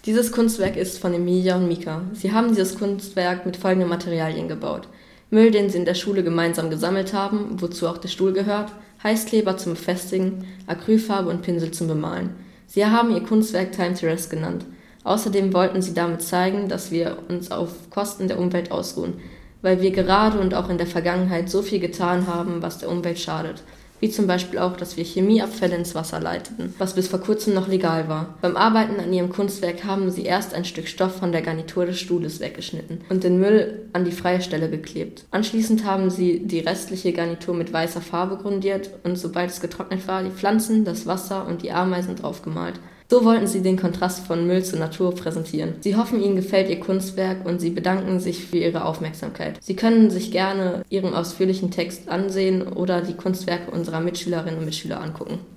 Dieses Kunstwerk ist von Emilia und Mika. Sie haben dieses Kunstwerk mit folgenden Materialien gebaut: Müll, den sie in der Schule gemeinsam gesammelt haben, wozu auch der Stuhl gehört, Heißkleber zum Befestigen, Acrylfarbe und Pinsel zum Bemalen. Sie haben ihr Kunstwerk Time to Rest genannt. Außerdem wollten sie damit zeigen, dass wir uns auf Kosten der Umwelt ausruhen, weil wir gerade und auch in der Vergangenheit so viel getan haben, was der Umwelt schadet. Wie zum Beispiel auch, dass wir Chemieabfälle ins Wasser leiteten, was bis vor kurzem noch legal war. Beim Arbeiten an ihrem Kunstwerk haben sie erst ein Stück Stoff von der Garnitur des Stuhles weggeschnitten und den Müll an die freie Stelle geklebt. Anschließend haben sie die restliche Garnitur mit weißer Farbe grundiert und sobald es getrocknet war, die Pflanzen, das Wasser und die Ameisen draufgemalt. So wollten sie den Kontrast von Müll zur Natur präsentieren. Sie hoffen, Ihnen gefällt Ihr Kunstwerk und Sie bedanken sich für Ihre Aufmerksamkeit. Sie können sich gerne Ihren ausführlichen Text ansehen oder die Kunstwerke unserer Mitschülerinnen und Mitschüler angucken.